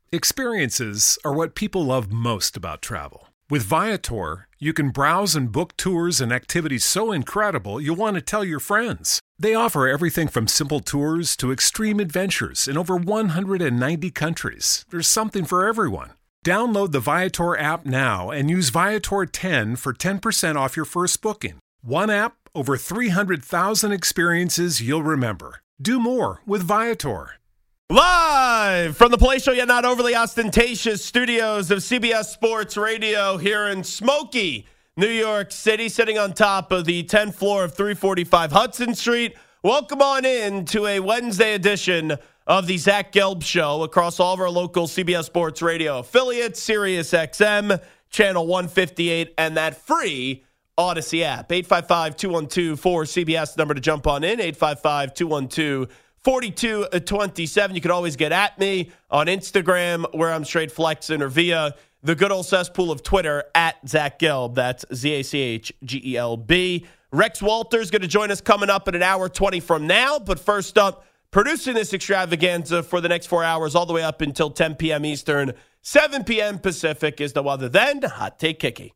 Experiences are what people love most about travel. With Viator, you can browse and book tours and activities so incredible you'll want to tell your friends. They offer everything from simple tours to extreme adventures in over 190 countries. There's something for everyone. Download the Viator app now and use Viator 10 for 10% off your first booking. One app, over 300,000 experiences you'll remember. Do more with Viator. Live from the palatial yet not overly ostentatious studios of CBS Sports Radio here in smoky New York City, sitting on top of the 10th floor of 345 Hudson Street. Welcome on in to a Wednesday edition of the Zach Gelb Show across all of our local CBS Sports Radio affiliates, Sirius XM, Channel 158, and that free Odyssey app. 855-212-4CBS, number to jump on in, 855-212-4227. You can always get at me on Instagram, where I'm straight flexing, or via the good old cesspool of Twitter, at Zach Gelb. That's ZACHGELB. Rex Walters going to join us coming up in an hour 20 from now. But first up, producing this extravaganza for the next 4 hours, all the way up until 10 p.m. Eastern, 7 p.m. Pacific, is no other than Hot Take Kiki.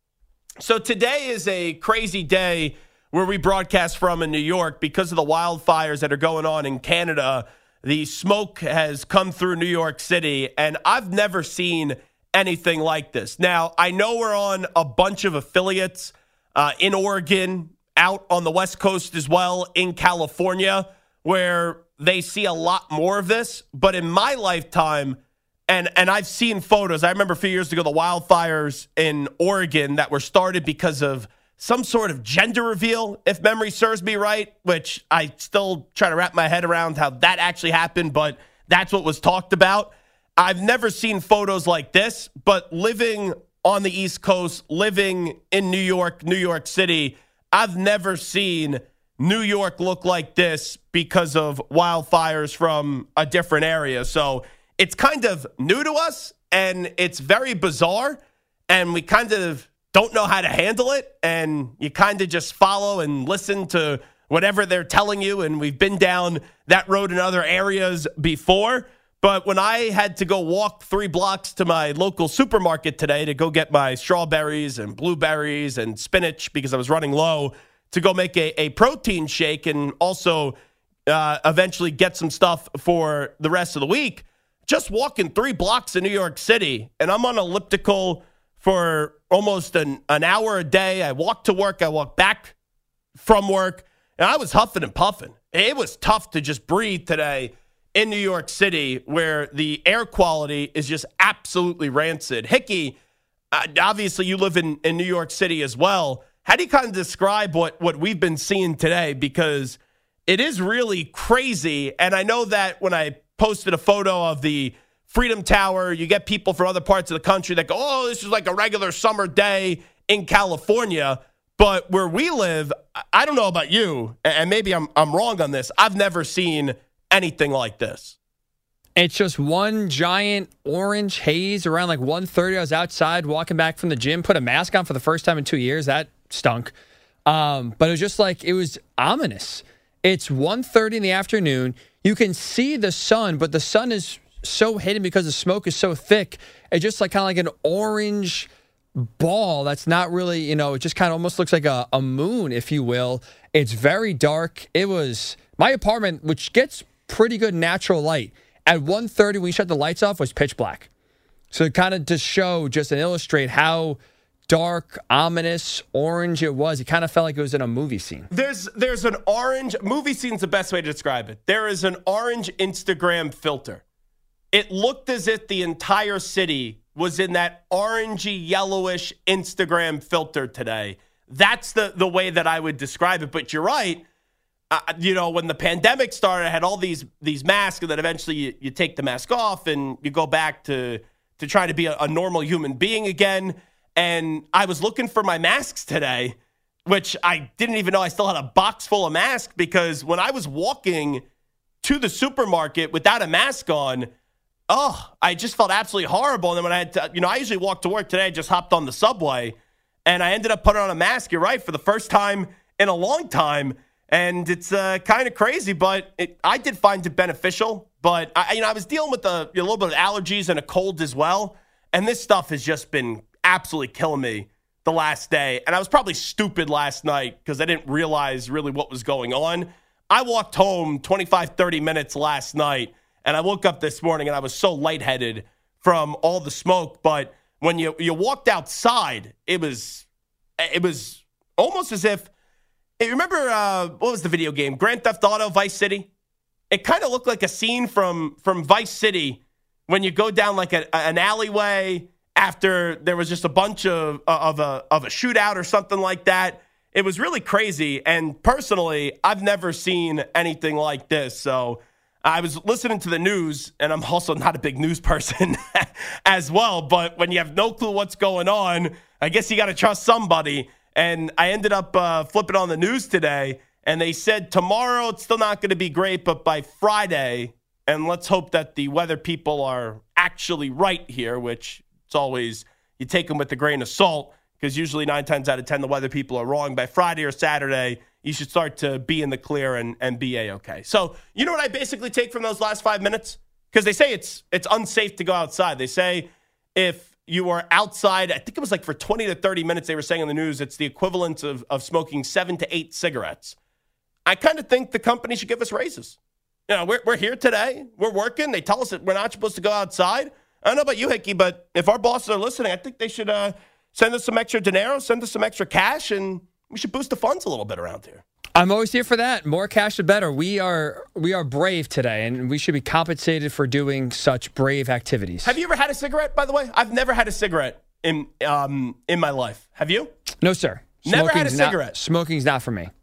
So today is a crazy day where we broadcast from in New York because of the wildfires that are going on in Canada. The smoke has come through New York City, and I've never seen anything like this. Now, I know we're on a bunch of affiliates in Oregon, out on the West Coast as well, in California, where they see a lot more of this. But in my lifetime, and I've seen photos. I remember a few years ago, the wildfires in Oregon that were started because of some sort of gender reveal, if memory serves me right, which I still try to wrap my head around how that actually happened, but that's what was talked about. I've never seen photos like this, but living on the East Coast, living in New York City, I've never seen New York look like this because of wildfires from a different area. So it's kind of new to us, and it's very bizarre, and we kind of don't know how to handle it, and you kind of just follow and listen to whatever they're telling you, and we've been down that road in other areas before. But when I had to go walk 3 blocks to my local supermarket today to go get my strawberries and blueberries and spinach because I was running low to go make a protein shake and also eventually get some stuff for the rest of the week, just walking 3 blocks in New York City, and I'm on elliptical for almost an hour a day. I walk to work, I walk back from work, and I was huffing and puffing. It was tough to just breathe today in New York City, where the air quality is just absolutely rancid. Hickey, obviously you live in New York City as well. How do you kind of describe what we've been seeing today? Because it is really crazy, and I know that when I posted a photo of the Freedom Tower, you get people from other parts of the country that go, oh, this is like a regular summer day in California. But where we live, I don't know about you, and maybe I'm wrong on this, I've never seen anything like this. It's just one giant orange haze around like 1:30. I was outside walking back from the gym, put a mask on for the first time in 2 years. That stunk. But it was just like, it was ominous. It's 1:30 in the afternoon. You can see the sun, but the sun is so hidden because the smoke is so thick. It's just like kind of like an orange ball that's not really, it just kind of almost looks like a moon, if you will. It's very dark. It was my apartment, which gets pretty good natural light. At 1:30, when we shut the lights off, was pitch black. So kind of to show, just and illustrate how dark, ominous, orange it was. It kind of felt like it was in a movie scene. There's an orange, movie scene's the best way to describe it. There is an orange Instagram filter. It looked as if the entire city was in that orangey, yellowish Instagram filter today. That's the way that I would describe it. But you're right. When the pandemic started, I had all these masks, and then eventually you take the mask off and you go back to try to be a normal human being again. And I was looking for my masks today, which I didn't even know I still had a box full of masks, because when I was walking to the supermarket without a mask on, I just felt absolutely horrible. And then when I had to, I usually walk to work today, I just hopped on the subway, and I ended up putting on a mask, you're right, for the first time in a long time. And it's kind of crazy, but I did find it beneficial but I was dealing with a little bit of allergies and a cold as well. And this stuff has just been absolutely killing me the last day. And I was probably stupid last night because I didn't realize really what was going on. I walked home 25, 30 minutes last night, and I woke up this morning and I was so lightheaded from all the smoke. But when you walked outside, it was almost as if, you remember, what was the video game? Grand Theft Auto Vice City? It kind of looked like a scene from Vice City when you go down like an alleyway after there was just a bunch of a shootout or something like that. It was really crazy. And personally, I've never seen anything like this. So I was listening to the news, and I'm also not a big news person as well. But when you have no clue what's going on, I guess you got to trust somebody. And I ended up flipping on the news today, and they said tomorrow it's still not going to be great, but by Friday, and let's hope that the weather people are actually right here, which it's always, you take them with a grain of salt, because usually 9 times out of 10, the weather people are wrong. By Friday or Saturday, you should start to be in the clear and be A-okay. So you know what I basically take from those last 5 minutes? Because they say it's unsafe to go outside. They say if you are outside, I think it was like for 20 to 30 minutes, they were saying on the news, it's the equivalent of smoking 7 to 8 cigarettes. I kind of think the company should give us raises. You know, we're here today. We're working. They tell us that we're not supposed to go outside. I don't know about you, Hickey, but if our bosses are listening, I think they should send us some extra dinero, send us some extra cash, and we should boost the funds a little bit around here. I'm always here for that. More cash, the better. We are brave today, and we should be compensated for doing such brave activities. Have you ever had a cigarette, by the way? I've never had a cigarette in my life. Have you? No, sir. Never had a cigarette. Smoking's not for me.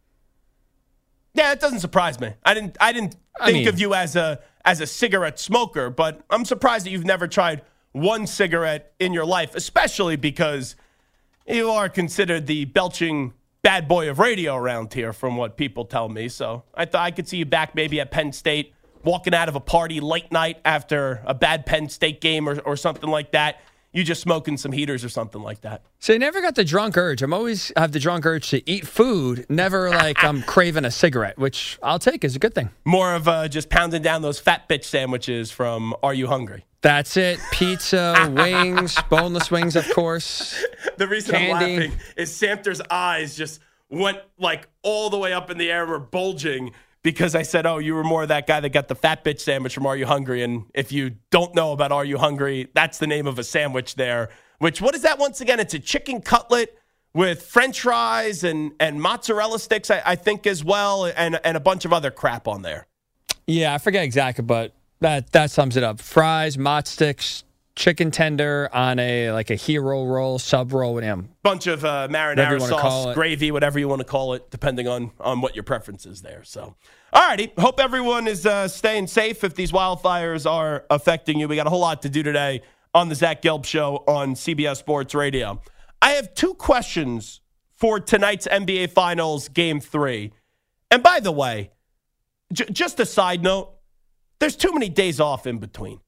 Yeah, it doesn't surprise me. I didn't think of you as a cigarette smoker, but I'm surprised that you've never tried one cigarette in your life, especially because you are considered the belching bad boy of radio around here, from what people tell me. So I thought I could see you back maybe at Penn State, walking out of a party late night after a bad Penn State game or something like that. You just smoking some heaters or something like that. So I never got the drunk urge. I'm always have the drunk urge to eat food, never like I'm craving a cigarette, which I'll take is a good thing. More of just pounding down those fat bitch sandwiches from Are You Hungry? That's it. Pizza, wings, boneless wings, of course. The reason candy. I'm laughing is Samter's eyes just went like all the way up in the air, were bulging, because I said, oh, you were more that guy that got the fat bitch sandwich from Are You Hungry? And if you don't know about Are You Hungry, that's the name of a sandwich there. Which, what is that once again? It's a chicken cutlet with French fries and mozzarella sticks, I think, as well, and a bunch of other crap on there. Yeah, I forget exactly, but that sums it up. Fries, mozz sticks, chicken tender on a hero roll, sub roll with him. Bunch of marinara sauce, gravy, whatever you want to call it, depending on what your preference is there. So, all righty. Hope everyone is staying safe if these wildfires are affecting you. We got a whole lot to do today on the Zach Gelb Show on CBS Sports Radio. I have 2 questions for tonight's NBA Finals Game 3. And by the way, just a side note, there's too many days off in between.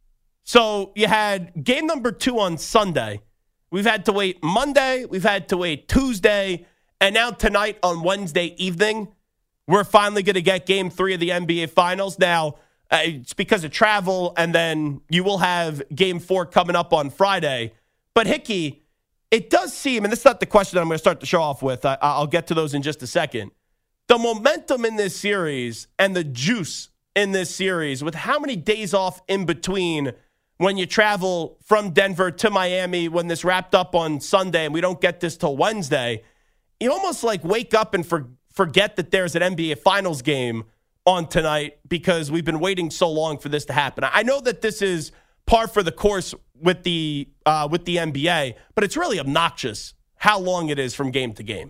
So you had game number 2 on Sunday. We've had to wait Monday. We've had to wait Tuesday. And now tonight on Wednesday evening, we're finally going to get game 3 of the NBA Finals. Now, it's because of travel, and then you will have game 4 coming up on Friday. But Hickey, it does seem, and this is not the question that I'm going to start the show off with. I'll get to those in just a second. The momentum in this series and the juice in this series, with how many days off in between when you travel from Denver to Miami, when this wrapped up on Sunday and we don't get this till Wednesday, you almost like wake up and forget that there's an NBA Finals game on tonight because we've been waiting so long for this to happen. I know that this is par for the course with the NBA, but it's really obnoxious how long it is from game to game.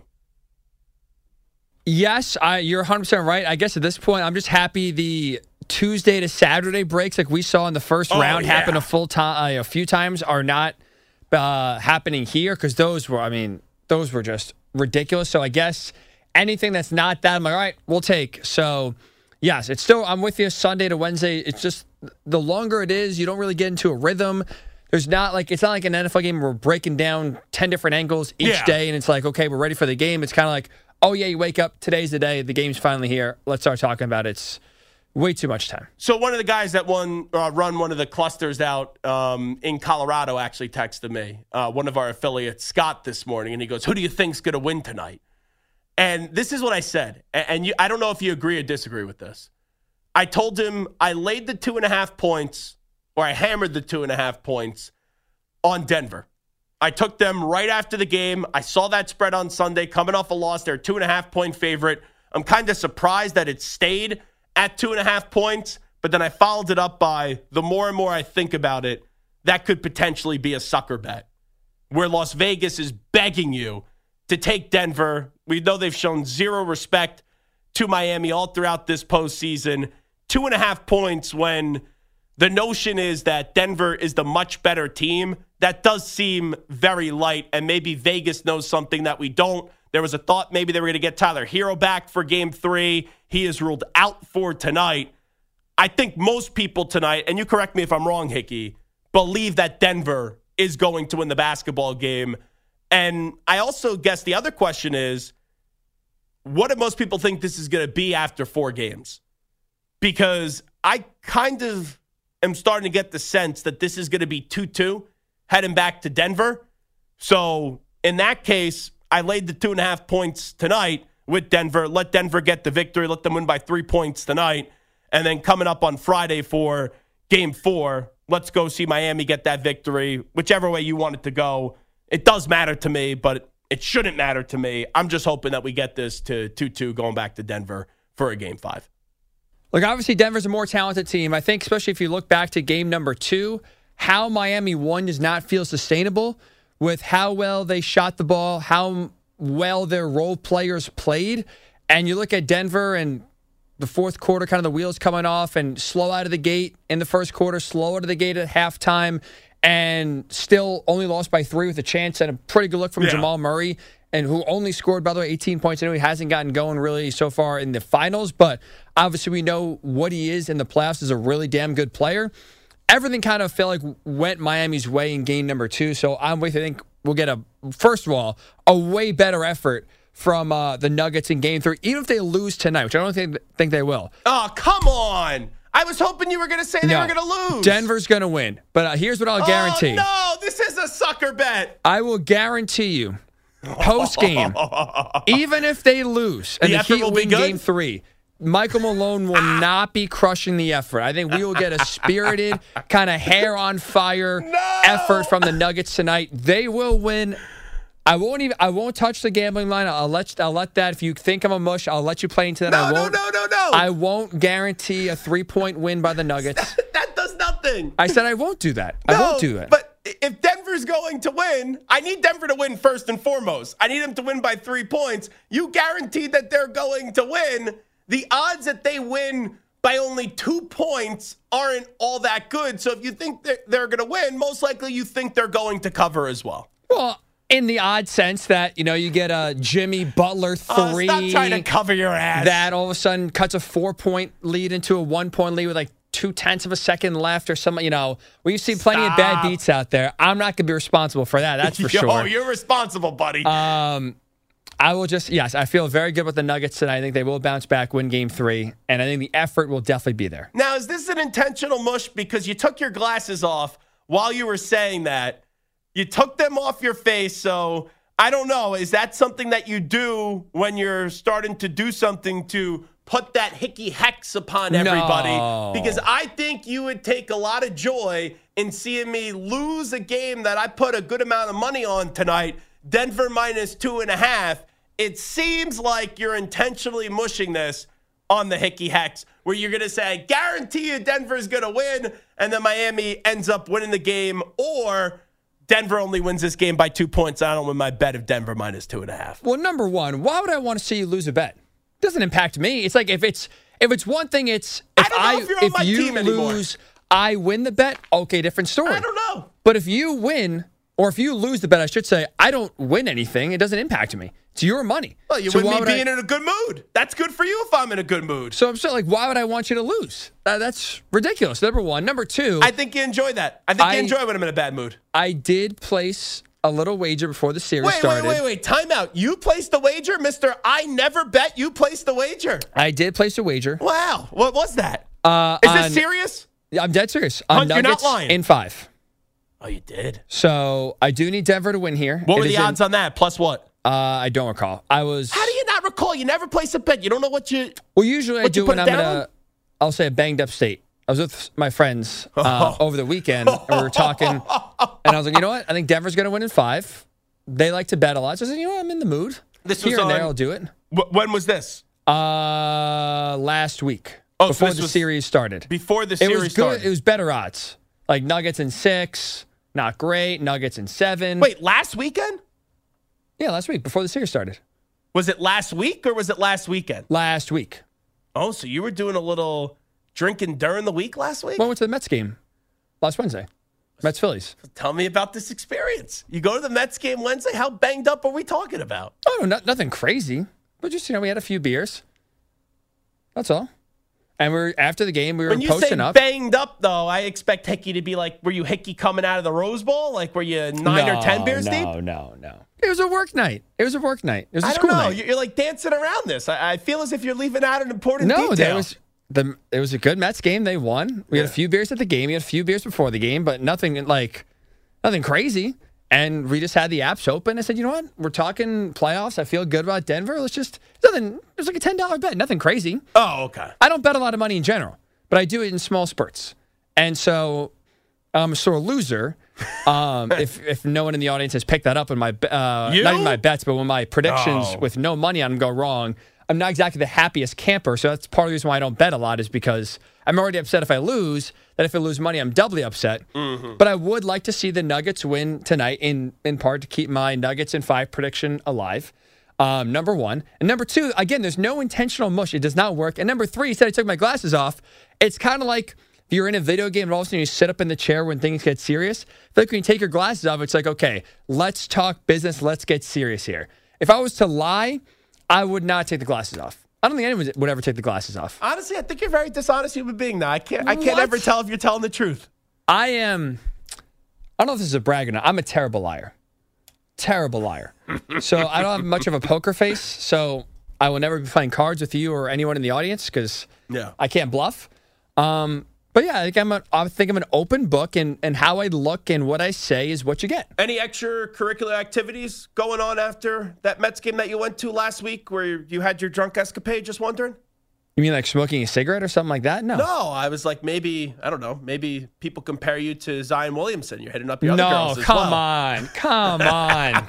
Yes, you're 100% right. I guess at this point, I'm just happy the Tuesday to Saturday breaks like we saw in the first round happen a few times are not happening here, because those were just ridiculous. So I guess anything that's not that, I'm like, all right, we'll take. So yes, it's still, I'm with you, Sunday to Wednesday. It's just the longer it is, you don't really get into a rhythm. It's not like an NFL game where we're breaking down 10 different angles each day, and it's like, okay, we're ready for the game. It's kind of like, oh, yeah, you wake up, today's the day, the game's finally here, let's start talking about it. Way too much time. So one of the guys that run one of the clusters out in Colorado actually texted me, one of our affiliates, Scott, this morning, and he goes, "Who do you think's going to win tonight?" And this is what I said, and I don't know if you agree or disagree with this. I told him I laid the 2.5 points, or I hammered the 2.5 points on Denver. I took them right after the game. I saw that spread on Sunday coming off a loss. They're a 2.5-point favorite. I'm kind of surprised that it stayed at 2.5 points, but then I followed it up by the more and more I think about it, that could potentially be a sucker bet where Las Vegas is begging you to take Denver. We know they've shown zero respect to Miami all throughout this postseason. 2.5 points when the notion is that Denver is the much better team. That does seem very light, and maybe Vegas knows something that we don't. There was a thought maybe they were going to get Tyler Hero back for Game 3. He is ruled out for tonight. I think most people tonight, and you correct me if I'm wrong, Hickey, believe that Denver is going to win the basketball game. And I also guess the other question is, what do most people think this is going to be after 4 games? Because I kind of am starting to get the sense that this is going to be 2-2 heading back to Denver. So in that case, I laid the 2.5 points tonight with Denver. Let Denver get the victory. Let them win by 3 points tonight. And then coming up on Friday for Game 4, let's go see Miami get that victory. Whichever way you want it to go. It does matter to me, but it shouldn't matter to me. I'm just hoping that we get this to 2-2 going back to Denver for a Game 5. Look, obviously Denver's a more talented team. I think especially if you look back to game number 2, how Miami won does not feel sustainable with how well they shot the ball, how well their role players played. And you look at Denver and the fourth quarter, kind of the wheels coming off and slow out of the gate in the first quarter, slow out of the gate at halftime, and still only lost by 3 with a chance and a pretty good look from Jamal Murray, and who only scored, by the way, 18 points. I know he hasn't gotten going really so far in the finals, but obviously we know what he is in the playoffs is a really damn good player. Everything kind of felt like went Miami's way in game number 2, so I'm with you. I think we'll get, first of all, a way better effort from the Nuggets in game 3, even if they lose tonight, which I don't think they will. Oh, come on. I was hoping you were going to say they were going to lose. Denver's going to win, but here's what I'll guarantee. Oh, no, this is a sucker bet. I will guarantee you, post-game, even if they lose and the Heat win game 3, Michael Malone will not be crushing the effort. I think we will get a spirited, kind of hair-on-fire effort from the Nuggets tonight. They will win. I won't touch the gambling line. I'll let that. If you think I'm a mush, I'll let you play into that. No. I won't guarantee a 3-point win by the Nuggets. That does nothing. I said I won't do that. I won't do that. But if Denver's going to win, I need Denver to win first and foremost. I need them to win by 3 points. You guaranteed that they're going to win. The odds that they win by only 2 points aren't all that good. So if you think they're going to win, most likely you think they're going to cover as well. Well, in the odd sense that, you get a Jimmy Butler 3. Stop trying to cover your ass. That all of a sudden cuts a 4-point lead into a 1-point lead with like 0.2 of a second left or something. We've seen plenty of bad beats out there. I'm not going to be responsible for that. That's for sure. You're responsible, buddy. I will I feel very good with the Nuggets tonight. I think they will bounce back, win game 3, and I think the effort will definitely be there. Now, is this an intentional mush because you took your glasses off while you were saying that? You took them off your face, so I don't know. Is that something that you do when you're starting to do something to put that hickey hex upon everybody? No. Because I think you would take a lot of joy in seeing me lose a game that I put a good amount of money on tonight, Denver minus 2.5. It seems like you're intentionally mushing this on the hickey hex, where you're going to say, I guarantee you Denver's going to win, and then Miami ends up winning the game, or Denver only wins this game by 2 points. I don't win my bet of Denver minus 2.5. Well, number one, why would I want to see you lose a bet? It doesn't impact me. It's like if it's one thing, it's if you lose, I win the bet. Okay, different story. I don't know. But if you win, or if you lose the bet, I should say, I don't win anything. It doesn't impact me. It's your money. Well, you win me being in a good mood. That's good for you if I'm in a good mood. So I'm saying, why would I want you to lose? That's ridiculous. Number one. Number two, I think you enjoy that. I think you enjoy when I'm in a bad mood. I did place a little wager before the series started. Wait. Time out. You placed the wager, Mr. I never bet. You placed the wager. I did place a wager. Wow. What was that? Is this serious? I'm dead serious. On Hunt, Nuggets you're not lying. in 5. Oh, you did? So I do need Denver to win here. What were the odds on that? Plus what? I don't recall. How do you not recall? You never place a bet. You don't know what you... Well, usually I do when I'm in I'll say a banged up state. I was with my friends over the weekend, and we were talking, and I was like, you know what? I think Denver's going to win in 5. They like to bet a lot. So I said, you know what? I'm in the mood. This Here was and there, I'll do it. When was this? Last week. Oh, before so the series started. Before the series started. It was better odds. Like Nuggets in 6, not great. Nuggets in 7. Wait, last weekend? Yeah, last week, before the series started. Was it last week or was it last weekend? Last week. Oh, so you were doing a little drinking during the week last week? Well, I went to the Mets game last Wednesday. Mets Phillies. Tell me about this experience. You go to the Mets game Wednesday. How banged up are we talking about? Oh, no, nothing crazy. But just, we had a few beers. That's all. And after the game, we were posting up. When you say banged up, though, I expect Hickey to be like, were you Hickey coming out of the Rose Bowl? Like, were you 9 or 10 beers deep? No. It was a work night. It was a school night. You're like dancing around this. I feel as if you're leaving out an important detail. It was a good Mets game. They won. We had a few beers at the game. We had a few beers before the game, but nothing crazy. And we just had the apps open. I said, you know what? We're talking playoffs. I feel good about Denver. It was like a $10 bet. Nothing crazy. Oh, okay. I don't bet a lot of money in general, but I do it in small spurts. And so I'm a sore loser. If no one in the audience has picked that up in my not even my bets, but when my predictions with no money on them go wrong, I'm not exactly the happiest camper. So that's part of the reason why I don't bet a lot, is because I'm already upset if I lose. That if I lose money, I'm doubly upset. Mm-hmm. But I would like to see the Nuggets win tonight, in part to keep my Nuggets in 5 prediction alive. Number 1. And number 2, again, there's no intentional mush. It does not work. And number 3, he said I took my glasses off. It's kind of like if you're in a video game and all of a sudden you sit up in the chair when things get serious. I feel like when you take your glasses off, it's like, okay, let's talk business. Let's get serious here. If I was to lie, I would not take the glasses off. I don't think anyone would ever take the glasses off. Honestly, I think you're a very dishonest human being now. I can't ever tell if you're telling the truth. I don't know if this is a brag or not. I'm a terrible liar. Terrible liar. So I don't have much of a poker face, so I will never be playing cards with you or anyone in the audience because I can't bluff. But yeah, I think I'm an open book, and how I look and what I say is what you get. Any extracurricular activities going on after that Mets game that you went to last week where you had your drunk escapade? Just wondering. You mean like smoking a cigarette or something like that? No. No, I was like, maybe people compare you to Zion Williamson. You're hitting up your other girls as well. No, come on.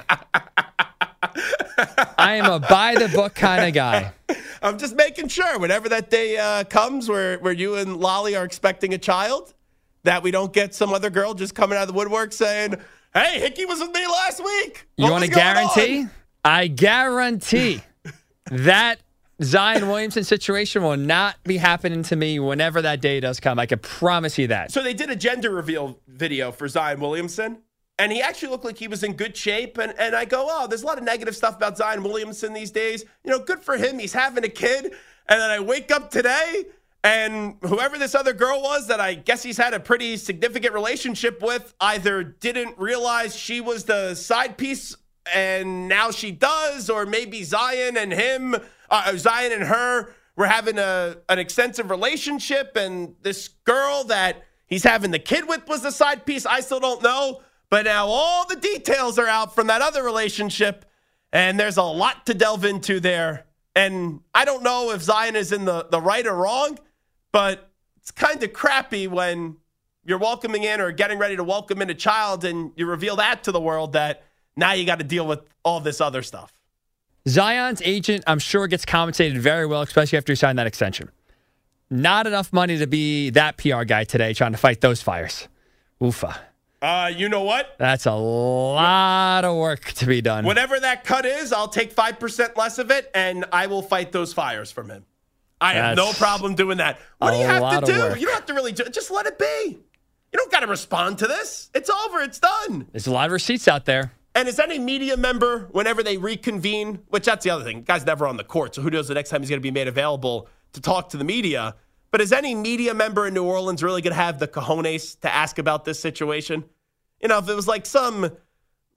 I am a by-the-book kind of guy. I'm just making sure whenever that day comes where you and Lolly are expecting a child, that we don't get some other girl just coming out of the woodwork saying, hey, Hickey was with me last week. You want to guarantee? I guarantee that Zion Williamson situation will not be happening to me whenever that day does come. I can promise you that. So they did a gender reveal video for Zion Williamson, and he actually looked like he was in good shape. And I go, oh, there's a lot of negative stuff about Zion Williamson these days. Good for him. He's having a kid. And then I wake up today, and whoever this other girl was that I guess he's had a pretty significant relationship with either didn't realize she was the side piece, and now she does, or maybe Zion and her were having an extensive relationship, and this girl that he's having the kid with was the side piece. I still don't know. But now all the details are out from that other relationship, and there's a lot to delve into there. And I don't know if Zion is in the right or wrong, but it's kind of crappy when you're welcoming in or getting ready to welcome in a child and you reveal that to the world that now you got to deal with all this other stuff. Zion's agent, I'm sure, gets compensated very well, especially after he signed that extension. Not enough money to be that PR guy today trying to fight those fires. Oofa. You know what? That's a lot of work to be done. Whatever that cut is, I'll take 5% less of it, and I will fight those fires from him. I have no problem doing that. What do you have to do? You don't have to really do it. Just let it be. You don't got to respond to this. It's over. It's done. There's a lot of receipts out there. And is any media member, whenever they reconvene, which that's the other thing, the guy's never on the court, so who knows the next time he's going to be made available to talk to the media. But is any media member in New Orleans really going to have the cojones to ask about this situation? If it was like some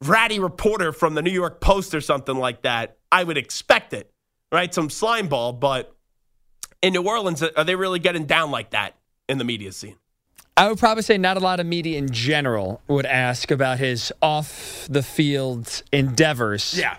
ratty reporter from the New York Post or something like that, I would expect it, right? Some slime ball. But in New Orleans, are they really getting down like that in the media scene? I would probably say not a lot of media in general would ask about his off-the-field endeavors. Yeah.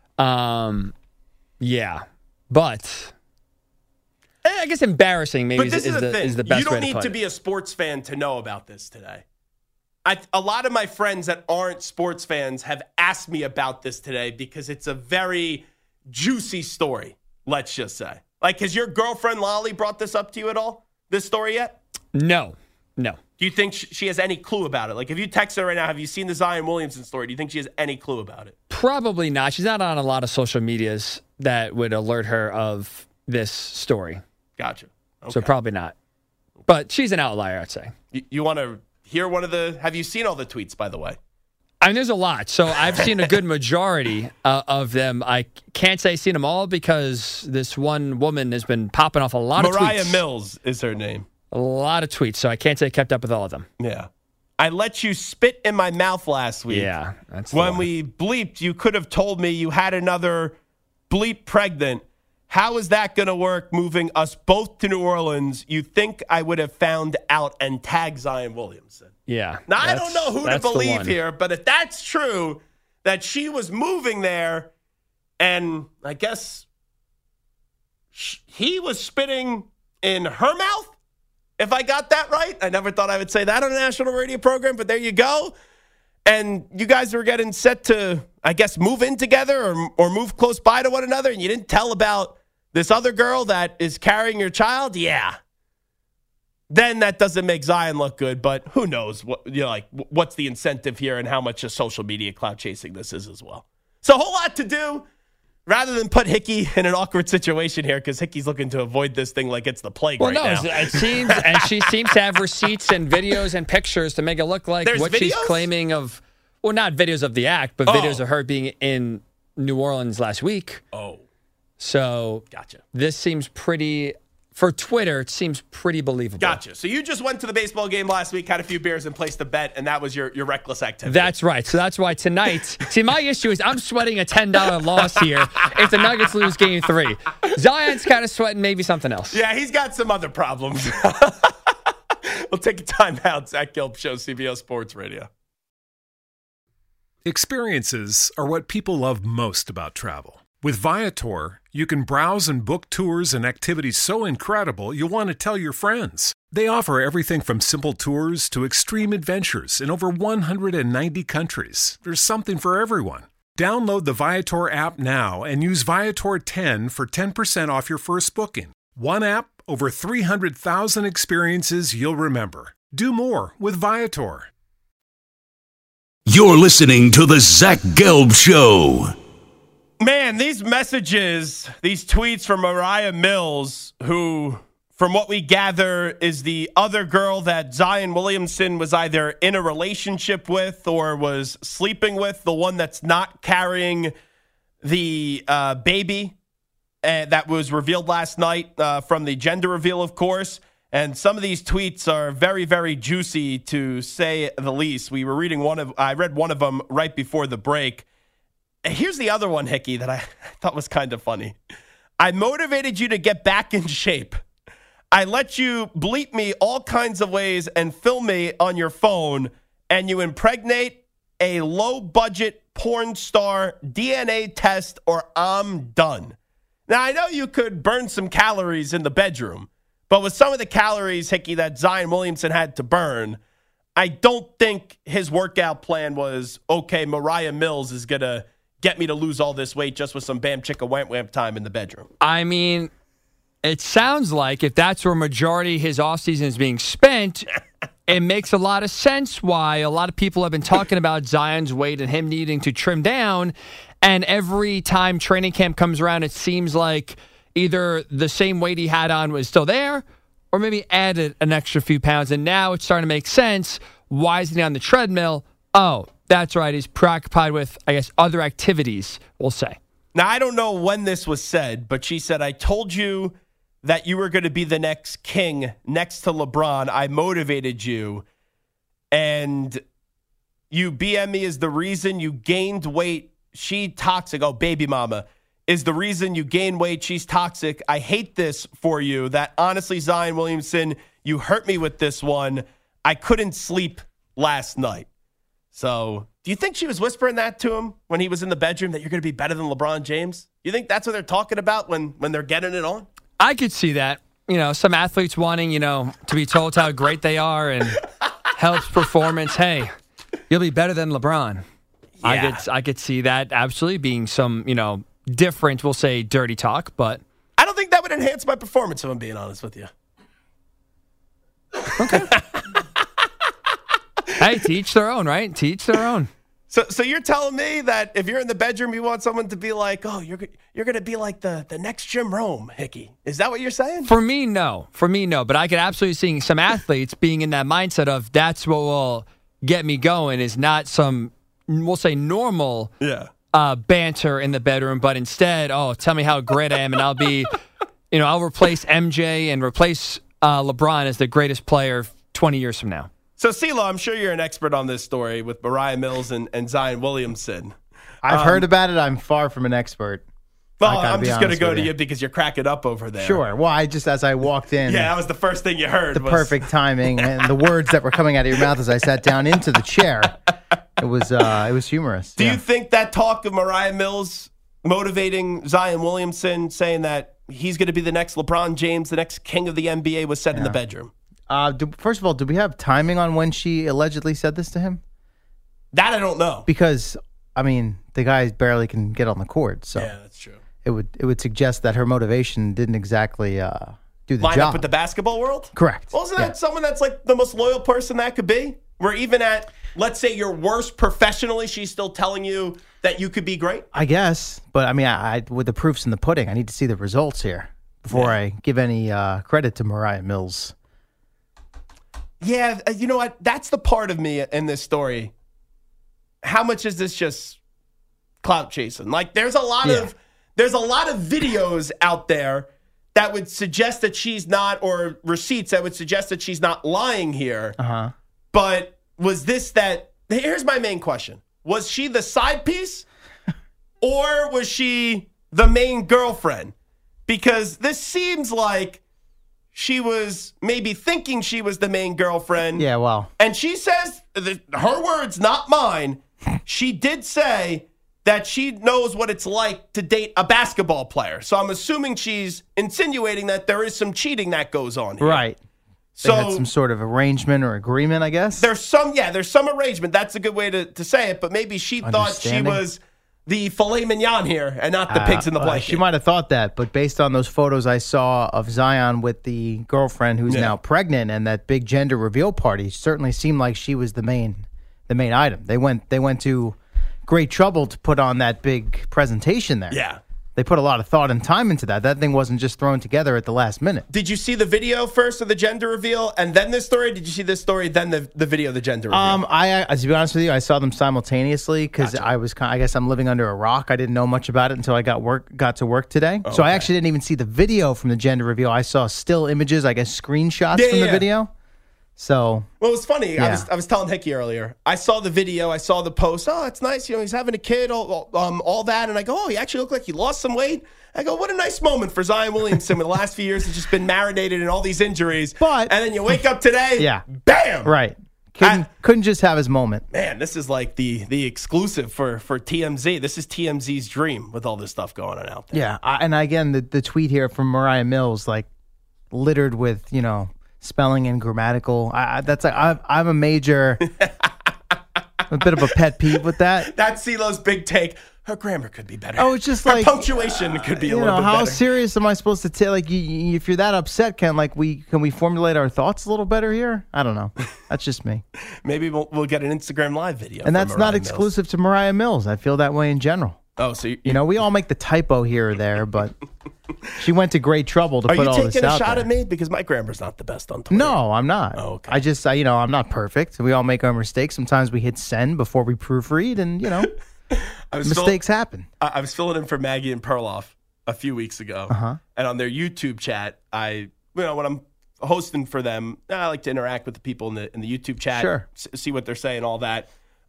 Yeah. But I guess embarrassing maybe but this is the best way to put it. You don't need to be a sports fan to know about this today. A lot of my friends that aren't sports fans have asked me about this today because it's a very juicy story, let's just say. Like, has your girlfriend Lolly brought this up to you at all, this story yet? No. Do you think she has any clue about it? Like, if you text her right now, have you seen the Zion Williamson story? Do you think she has any clue about it? Probably not. She's not on a lot of social medias that would alert her of this story. Gotcha. Okay. So probably not. But she's an outlier, I'd say. You want to hear one of the... Have you seen all the tweets, by the way? I mean, there's a lot. So I've seen a good majority of them. I can't say I've seen them all because this one woman has been popping off a lot of tweets. Mariah Mills is her name. A lot of tweets, so I can't say I kept up with all of them. Yeah. I let you spit in my mouth last week. Yeah, that's when we bleeped, you could have told me you had another bleep pregnant. How is that going to work moving us both to New Orleans? You think I would have found out and tagged Zion Williamson. Yeah. Now, I don't know who to believe here, but if that's true, that she was moving there and I guess he was spitting in her mouth, if I got that right. I never thought I would say that on a national radio program, but there you go. And you guys were getting set to, I guess, move in together or move close by to one another, and you didn't tell about this other girl that is carrying your child? Yeah. Then that doesn't make Zion look good, but who knows what's the incentive here and how much of social media clout chasing this is as well. So a whole lot to do rather than put Hickey in an awkward situation here because Hickey's looking to avoid this thing like it's the plague right now. It seems, and she seems to have receipts and videos and pictures to make it look like There's what videos? She's claiming of, well, not videos of the act, but videos of her being in New Orleans last week. Oh. So Gotcha. This seems pretty, for Twitter, it seems pretty believable. Gotcha. So you just went to the baseball game last week, had a few beers, and placed a bet, and that was your reckless activity. That's right. So that's why tonight, see, my issue is I'm sweating a $10 loss here if the Nuggets lose game 3. Zion's kind of sweating maybe something else. Yeah, he's got some other problems. We'll take a timeout. Zach Gelb Show, CBS Sports Radio. Experiences are what people love most about travel. With Viator, you can browse and book tours and activities so incredible you'll want to tell your friends. They offer everything from simple tours to extreme adventures in over 190 countries. There's something for everyone. Download the Viator app now and use Viator 10 for 10% off your first booking. One app, over 300,000 experiences you'll remember. Do more with Viator. You're listening to the Zach Gelb Show. Man, these messages, these tweets from Mariah Mills, who, from what we gather, is the other girl that Zion Williamson was either in a relationship with or was sleeping with, the one that's not carrying the baby that was revealed last night from the gender reveal, of course. And some of these tweets are very, very juicy, to say the least. We were reading I read one of them right before the break. Here's the other one, Hickey, that I thought was kind of funny. I motivated you to get back in shape. I let you bleep me all kinds of ways and film me on your phone, and you impregnate a low-budget porn star DNA test, or I'm done. Now, I know you could burn some calories in the bedroom, but with some of the calories, Hickey, that Zion Williamson had to burn, I don't think his workout plan was, okay, Mariah Mills is going to get me to lose all this weight just with some bam chicka wamp wamp time in the bedroom. I mean, it sounds like if that's where majority of his offseason is being spent, it makes a lot of sense why a lot of people have been talking about Zion's weight and him needing to trim down. And every time training camp comes around, it seems like either the same weight he had on was still there or maybe added an extra few pounds. And now it's starting to make sense. Why isn't he on the treadmill? Oh, that's right. He's preoccupied with, I guess, other activities, we'll say. Now, I don't know when this was said, but she said, I told you that you were going to be the next king next to LeBron. I motivated you. And you BM me is the reason you gained weight. She toxic. Oh, baby mama is the reason you gain weight. She's toxic. I hate this for you. That honestly, Zion Williamson, you hurt me with this one. I couldn't sleep last night. So do you think she was whispering that to him when he was in the bedroom, that you're going to be better than LeBron James? You think that's what they're talking about when they're getting it on? I could see that. Some athletes wanting, to be told how great they are and helps performance. Hey, you'll be better than LeBron. Yeah. I could see that absolutely being some, different, we'll say, dirty talk, but I don't think that would enhance my performance, if I'm being honest with you. Okay. Hey, to each their own, right? To each their own. So you're telling me that if you're in the bedroom, you want someone to be like, oh, you're going to be like the next Jim Rome, Hickey. Is that what you're saying? For me, no. But I could absolutely see some athletes being in that mindset of that's what will get me going, is not some, we'll say, normal banter in the bedroom, but instead, oh, tell me how great I am, and I'll be, I'll replace MJ and replace LeBron as the greatest player 20 years from now. So, CeeLo, I'm sure you're an expert on this story with Mariah Mills and Zion Williamson. I've heard about it. I'm far from an expert. Well, I'm just going to go to you because you're cracking up over there. Sure. Well, as I walked in. Yeah, that was the first thing you heard. The perfect timing and the words that were coming out of your mouth as I sat down into the chair. It was humorous. Do you think that talk of Mariah Mills motivating Zion Williamson, saying that he's going to be the next LeBron James, the next king of the NBA, was said in the bedroom? First of all, do we have timing on when she allegedly said this to him? That I don't know. Because, the guy barely can get on the court. So yeah, that's true. It would suggest that her motivation didn't exactly do the line job. Up with the basketball world? Correct. Well, isn't that someone that's like the most loyal person that could be? Where even at, let's say, your worst professionally, she's still telling you that you could be great? I guess. But, I with the proof's in the pudding, I need to see the results here before I give any credit to Mariah Mills. Yeah, you know what? That's the part of me in this story. How much is this just clout chasing? Like, there's a lot of videos out there that would suggest that she's not, or receipts that would suggest that she's not lying here. Uh-huh. But was this that? Here's my main question: was she the side piece, or was she the main girlfriend? Because this seems like she was maybe thinking she was the main girlfriend. Yeah, well. And she says, her words, not mine, she did say that she knows what it's like to date a basketball player. So I'm assuming she's insinuating that there is some cheating that goes on here. Right. So they had some sort of arrangement or agreement, I guess. There's some arrangement. That's a good way to say it. But maybe she thought she was the filet mignon here and not the pigs in the blanket. She might have thought that, but based on those photos I saw of Zion with the girlfriend who's now pregnant and that big gender reveal party, certainly seemed like she was the main item. They went to great trouble to put on that big presentation there. Yeah. They put a lot of thought and time into that. That thing wasn't just thrown together at the last minute. Did you see the video first of the gender reveal and then this story? Did you see this story, then the video of the gender reveal? To be honest with you, I saw them simultaneously because Gotcha. I guess I'm living under a rock. I didn't know much about it until I got to work today. So I actually didn't even see the video from the gender reveal. I saw still images, I guess screenshots from the video. So, well, it was funny. Yeah. I was telling Hickey earlier. I saw the video. I saw the post. Oh, it's nice. He's having a kid. All that. And I go, oh, he actually looked like he lost some weight. I go, what a nice moment for Zion Williamson. With the last few years, he's just been marinated in all these injuries. And then you wake up today. Bam. Right. Couldn't just have his moment. Man, this is like the exclusive for TMZ. This is TMZ's dream with all this stuff going on out there. Yeah. And again, the tweet here from Mariah Mills, like littered with spelling and grammatical. I'm a major, a bit of a pet peeve with that. That's CeeLo's big take. Her grammar could be better. Oh, it's just her like punctuation could be a little bit how better. serious am I supposed to take? Like, if you're that upset, can we formulate our thoughts a little better here? I don't know. That's just me. Maybe we'll get an Instagram live video. And that's not exclusive to Mariah Mills. I feel that way in general. Oh, so we all make the typo here or there, but she went to great trouble to put all this out there. Are you taking a shot at me? Because my grammar's not the best on Twitter. No, I'm not. Oh, okay. I just, I'm not perfect. We all make our mistakes. Sometimes we hit send before we proofread, and, mistakes happen. I was filling in for Maggie and Perloff a few weeks ago. And on their YouTube chat, when I'm hosting for them, I like to interact with the people in the YouTube chat, Sure. See what they're saying, all that.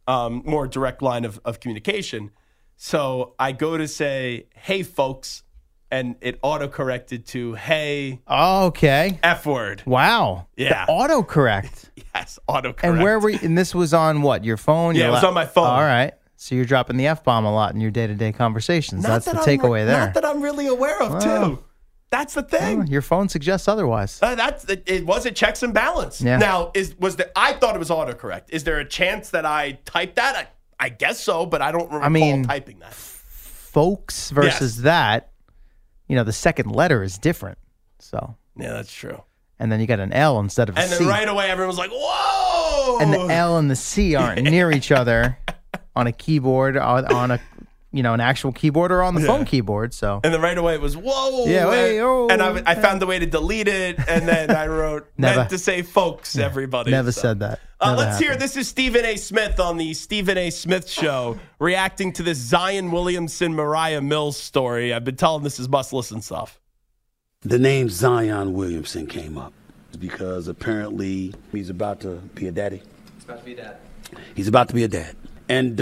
more direct line of communication. So I go to say, hey, folks, and it autocorrected to, hey, Okay. F word. Wow. Yeah. The autocorrect. Yes, autocorrect. And where were you? And this was on what? Your phone? Yeah, Your it was on my phone. All right. So you're dropping the F-bomb a lot in your day-to-day conversations. That's the takeaway there. Not that I'm really aware of, too. That's the thing. Your phone suggests otherwise. It was a checks and balance. Yeah. Now, I thought it was autocorrect. Is there a chance that I typed that? I guess so, but I don't recall typing that. Folks versus that, the second letter is different. So yeah, that's true. And then you got an L instead of a C. And then right away, everyone was like, whoa! And the L and the C aren't near each other on a keyboard, on a an actual keyboard or on the phone keyboard. So and then right away it was whoa. Yeah, and I found the way to delete it, and then I wrote meant to say folks. Everybody never said that. Let's hear. This is Stephen A. Smith on the Stephen A. Smith Show, reacting to this Zion Williamson Mariah Mills story. I've been telling this is must listen stuff. The name Zion Williamson came up because apparently he's about to be a daddy. He's about to be a dad. He's about to be a dad. And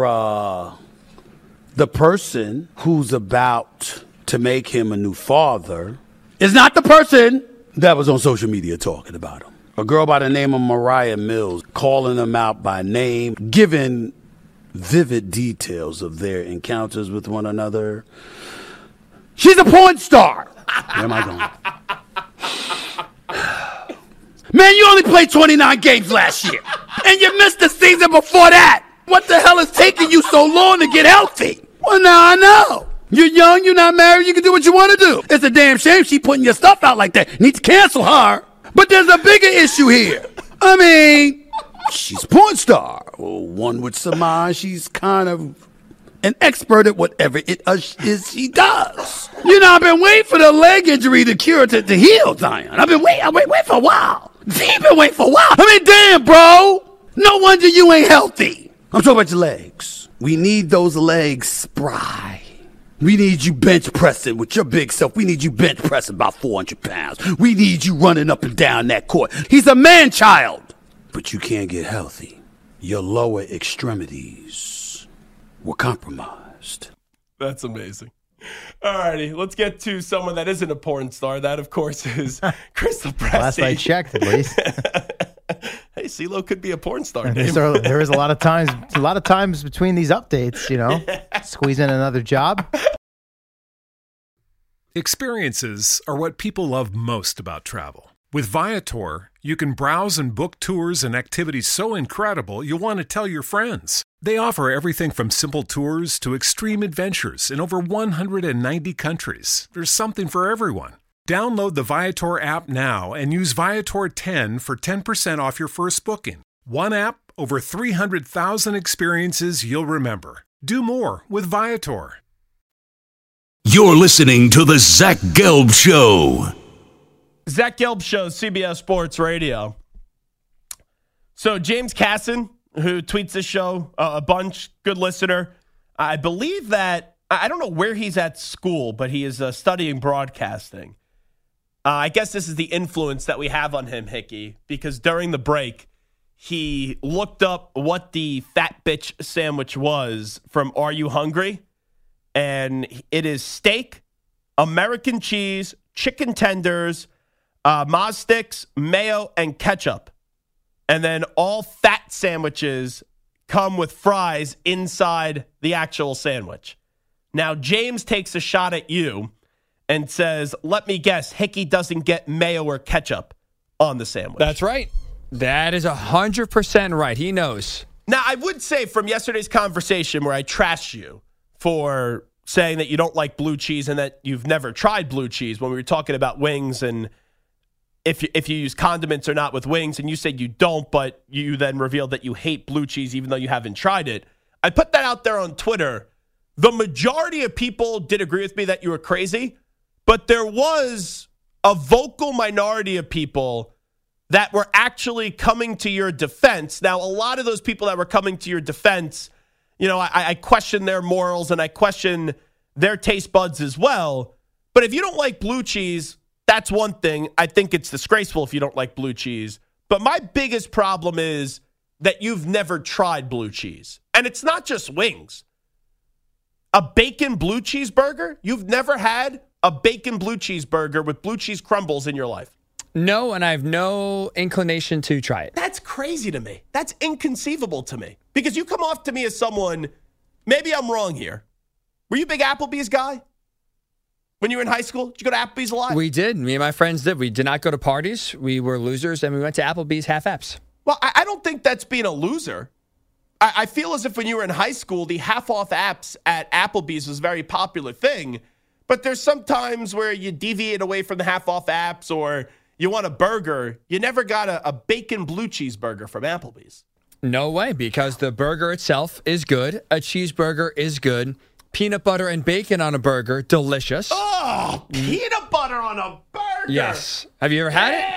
the person who's about to make him a new father is not the person that was on social media talking about him. A girl by the name of Mariah Mills calling him out by name, giving vivid details of their encounters with one another. She's a porn star. Where am I going? Man, you only played 29 games last year, and you missed the season before that. What the hell is taking you so long to get healthy? Well, now I know. You're young, you're not married, you can do what you want to do. It's a damn shame she putting your stuff out like that. You need to cancel her. But there's a bigger issue here. I mean, she's a porn star. Well, one would surmise she's kind of an expert at whatever it is she does. I've been waiting for the leg injury to cure to heal, Zion. I've been waiting for a while. You've been waiting for a while. I mean, damn, bro. No wonder you ain't healthy. I'm talking about your legs. We need those legs spry. We need you bench pressing with your big self. We need you bench pressing about 400 pounds. We need you running up and down that court. He's a man-child. But you can't get healthy. Your lower extremities were compromised. That's amazing. All righty, let's get to someone that isn't a porn star. That, of course, is Crystal Pressey. Last I checked, at least. Hey, CeeLo could be a porn star. There is a lot of times between these updates, squeeze in another job. Experiences are what people love most about travel. With Viator, you can browse and book tours and activities so incredible you'll want to tell your friends. They offer everything from simple tours to extreme adventures in over 190 countries. There's something for everyone. Download the Viator app now and use Viator 10 for 10% off your first booking. One app, over 300,000 experiences you'll remember. Do more with Viator. You're listening to The Zach Gelb Show. Zach Gelb Show, CBS Sports Radio. So James Casson, who tweets this show a bunch, good listener. I believe that, I don't know where he's at school, but he is studying broadcasting. I guess this is the influence that we have on him, Hickey, because during the break, he looked up what the fat bitch sandwich was from Are You Hungry? And it is steak, American cheese, chicken tenders, Maz sticks, mayo, and ketchup. And then all fat sandwiches come with fries inside the actual sandwich. Now, James takes a shot at you and says, let me guess, Hickey doesn't get mayo or ketchup on the sandwich. That's right. That is 100% right. He knows. Now, I would say from yesterday's conversation where I trashed you for saying that you don't like blue cheese and that you've never tried blue cheese when we were talking about wings and if you use condiments or not with wings, and you said you don't, but you then revealed that you hate blue cheese even though you haven't tried it. I put that out there on Twitter. The majority of people did agree with me that you were crazy, but there was a vocal minority of people that were actually coming to your defense. Now, a lot of those people that were coming to your defense, I question their morals and I question their taste buds as well. But if you don't like blue cheese, that's one thing. I think it's disgraceful if you don't like blue cheese. But my biggest problem is that you've never tried blue cheese. And it's not just wings. A bacon blue cheeseburger? You've never had a bacon blue cheeseburger with blue cheese crumbles in your life? No, and I have no inclination to try it. That's crazy to me. That's inconceivable to me. Because you come off to me as someone, maybe I'm wrong here. Were you a big Applebee's guy? When you were in high school? Did you go to Applebee's a lot? We did. Me and my friends did. We did not go to parties. We were losers, and we went to Applebee's half-apps. Well, I don't think that's being a loser. I feel as if when you were in high school, the half-off apps at Applebee's was a very popular thing. But there's some times where you deviate away from the half-off apps or you want a burger. You never got a bacon blue cheeseburger from Applebee's. No way, because the burger itself is good. A cheeseburger is good. Peanut butter and bacon on a burger, delicious. Oh, peanut butter on a burger. Yes. Have you ever had it?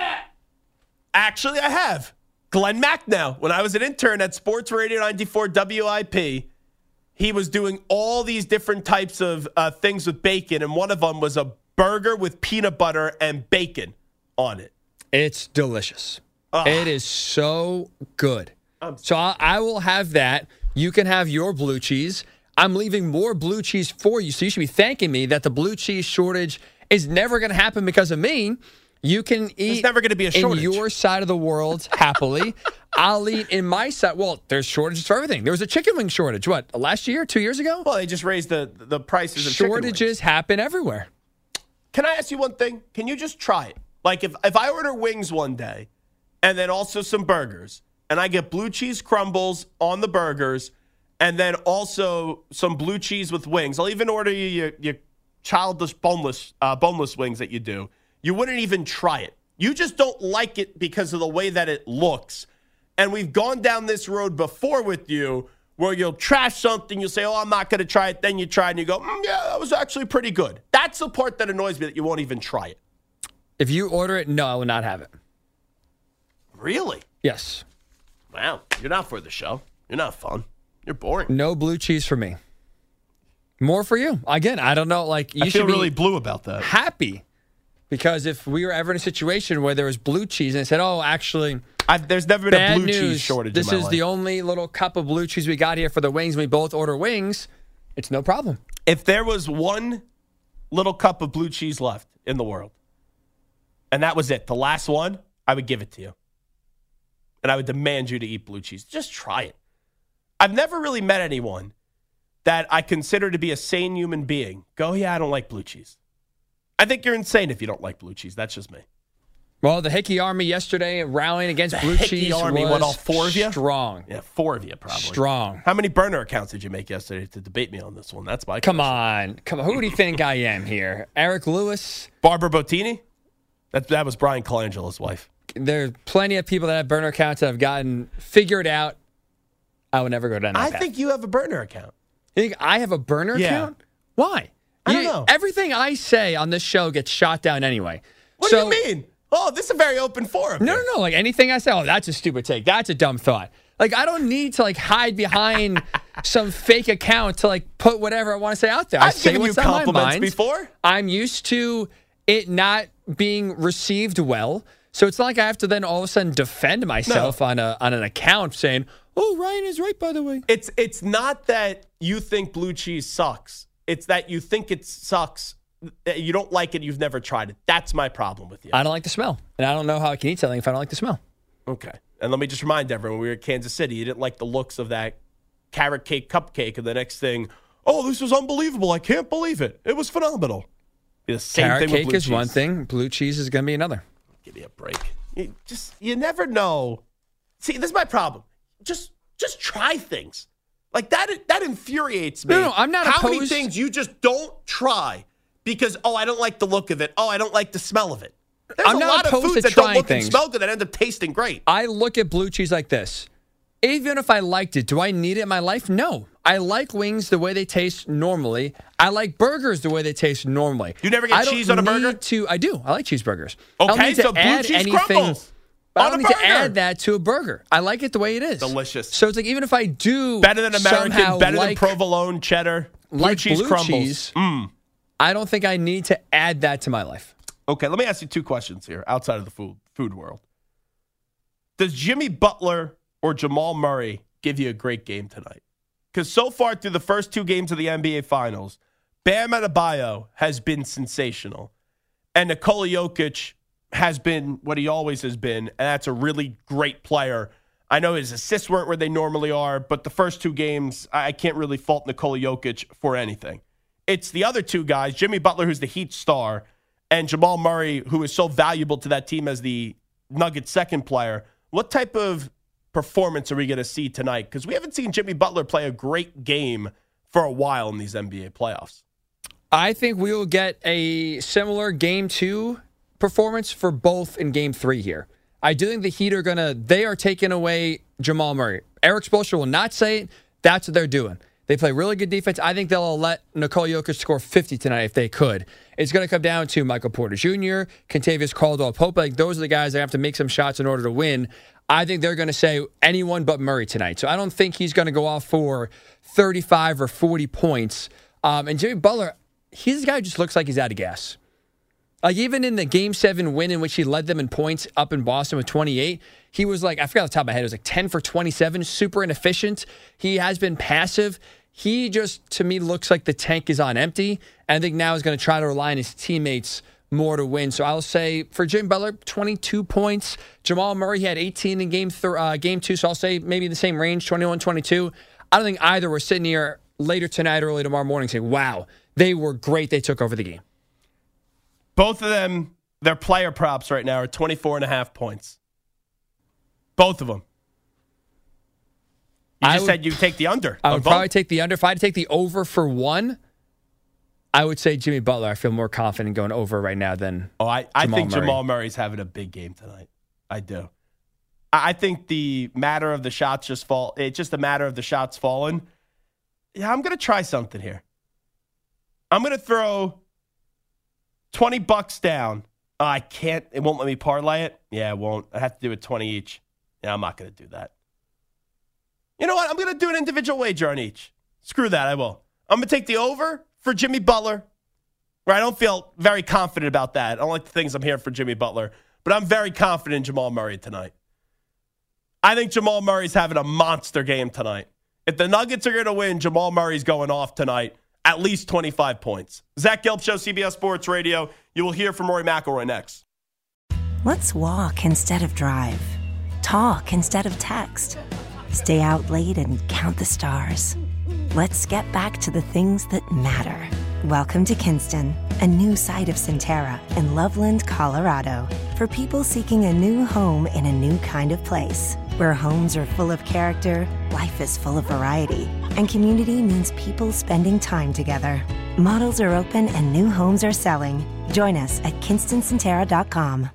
Actually, I have. Glenn Macnow, when I was an intern at Sports Radio 94 WIP, he was doing all these different types of things with bacon, and one of them was a burger with peanut butter and bacon on it. It's delicious. Ugh. It is so good. So I will have that. You can have your blue cheese. I'm leaving more blue cheese for you, so you should be thanking me that the blue cheese shortage is never going to happen because of me. You can eat There's never going to be a shortage. in your side of the world happily. I'll eat in my side. Well, there's shortages for everything. There was a chicken wing shortage, what, last year, 2 years ago? Well, they just raised the prices of chicken wings. Shortages happen everywhere. Can I ask you one thing? Can you just try it? Like if I order wings one day and then also some burgers and I get blue cheese crumbles on the burgers and then also some blue cheese with wings. I'll even order you your childless boneless wings that you do. You wouldn't even try it. You just don't like it because of the way that it looks. And we've gone down this road before with you where you'll trash something, you'll say, oh, I'm not going to try it. Then you try it and you go, yeah, that was actually pretty good. That's the part that annoys me, that you won't even try it. If you order it, no, I will not have it. Really? Yes. Wow. You're not for the show. You're not fun. You're boring. No blue cheese for me. More for you. Again, I don't know. Like, you I feel should be really blue about that. happy. Because if we were ever in a situation where there was blue cheese and they said, oh, actually, There's never been bad a blue news, cheese shortage this in my is life. the only little cup of blue cheese we got here for the wings. We both order wings. It's no problem. If there was one little cup of blue cheese left in the world, and that was it, the last one, I would give it to you. And I would demand you to eat blue cheese. Just try it. I've never really met anyone that I consider to be a sane human being go, yeah, I don't like blue cheese. I think you're insane if you don't like blue cheese. That's just me. Well, the Hickey Army yesterday rallying against blue Hickey cheese Army, was what, all four of you? strong. Yeah, 4 of you probably. Strong. How many burner accounts did you make yesterday to debate me on this one? That's my Come question. on. Who do you think I am here? Eric Lewis? Barbara Bottini? That was Brian Colangelo's wife. There are plenty of people that have burner accounts that have gotten figured out. I would never go down that I path. think you have a burner account. You think I have a burner Yeah. account? Why? I don't know. Everything I say on this show gets shot down anyway. What do you mean? Oh, this is a very open forum. No, here. no. Like anything I say, oh, that's a stupid take. That's a dumb thought. Like, I don't need to like hide behind some fake account to like put whatever I want to say out there. I I've say given you what's on my compliments mind. before. I'm used to it not being received well. So it's not like I have to then all of a sudden defend myself on an account saying, oh, Ryan is right, by the way. It's not that you think blue cheese sucks. It's that you think it sucks. You don't like it. You've never tried it. That's my problem with you. I don't like the smell. And I don't know how I can eat something if I don't like the smell. Okay. And let me just remind everyone, when we were at Kansas City, you didn't like the looks of that carrot cake cupcake. And the next thing, oh, this was unbelievable. I can't believe it. It was phenomenal. The same Carrot thing with cake blue is cheese. one thing. Blue cheese is going to be another. Give me a break. You never know. See, this is my problem. Just try things. Like that infuriates me. No, I'm not How many opposed- things you just don't try because, oh, I don't like the look of it. Oh, I don't like the smell of it. There's I'm a not lot of opposed foods to that don't trying look things. and smell good that end up tasting great. I look at blue cheese like this. Even if I liked it, do I need it in my life? No. I like wings the way they taste normally. I like burgers the way they taste normally. You never get cheese on a burger? I do. I like cheeseburgers. I don't Okay, need to so blue add cheese anything. crumbles But I on don't a need to burger. add that to a burger. I like it the way it is. Delicious. So it's like even if I do Better than American, somehow better like, than provolone cheddar. like cheese blue crumbles. cheese, I don't think I need to add that to my life. Okay, let me ask you 2 questions here outside of the food world. Does Jimmy Butler or Jamal Murray give you a great game tonight? Because so far through the first 2 games of the NBA Finals, Bam Adebayo has been sensational. And Nikola Jokic has been what he always has been, and that's a really great player. I know his assists weren't where they normally are, but the first 2 games, I can't really fault Nikola Jokic for anything. It's the other 2 guys, Jimmy Butler, who's the Heat star, and Jamal Murray, who is so valuable to that team as the Nuggets' second player. What type of performance are we going to see tonight? Because we haven't seen Jimmy Butler play a great game for a while in these NBA playoffs. I think we will get a similar Game 2 performance for both in Game 3 here. I do think the Heat they are taking away Jamal Murray. Eric Spoelstra will not say it. That's what they're doing. They play really good defense. I think they'll let Nikola Jokic score 50 tonight if they could. It's going to come down to Michael Porter Jr., Kentavious Caldwell-Pope. Like, those are the guys that have to make some shots in order to win. I think they're going to say anyone but Murray tonight. So I don't think he's going to go off for 35 or 40 points. And Jimmy Butler, he's the guy who just looks like he's out of gas. Like, even in the Game 7 win in which he led them in points up in Boston with 28, he was like, I forgot off the top of my head, it was like 10 for 27, super inefficient. He has been passive. He just, to me, looks like the tank is on empty. And I think now he's going to try to rely on his teammates more to win. So I'll say for Jimmy Butler, 22 points. Jamal Murray, he had 18 in Game 2, so I'll say maybe the same range, 21-22. I don't think either were sitting here later tonight, early tomorrow morning saying, wow, they were great. They took over the game. Both of them, their player props right now are 24.5 points. Both of them. You just said you take the under. I would probably take the under. If I had to take the over for one, I would say Jimmy Butler. I feel more confident going over right now than I think Jamal Murray's having a big game tonight. I do. I think the matter of the shots it's just a matter of the shots falling. Yeah, I'm going to try something here. I'm going to throw $20 down. I can't. It won't let me parlay it. Yeah, it won't. I have to do it 20 each. Yeah, I'm not going to do that. You know what? I'm going to do an individual wager on each. Screw that. I will. I'm going to take the over for Jimmy Butler, where I don't feel very confident about that. I don't like the things I'm hearing for Jimmy Butler, but I'm very confident in Jamal Murray tonight. I think Jamal Murray's having a monster game tonight. If the Nuggets are going to win, Jamal Murray's going off tonight. At least 25 points. Zach Gelb Show, CBS Sports Radio. You will hear from Rory McIlroy next. Let's walk instead of drive. Talk instead of text. Stay out late and count the stars. Let's get back to the things that matter. Welcome to Kinston, a new side of Centera in Loveland, Colorado. For people seeking a new home in a new kind of place. Where homes are full of character, life is full of variety, and community means people spending time together. Models are open and new homes are selling. Join us at KinstonCentera.com.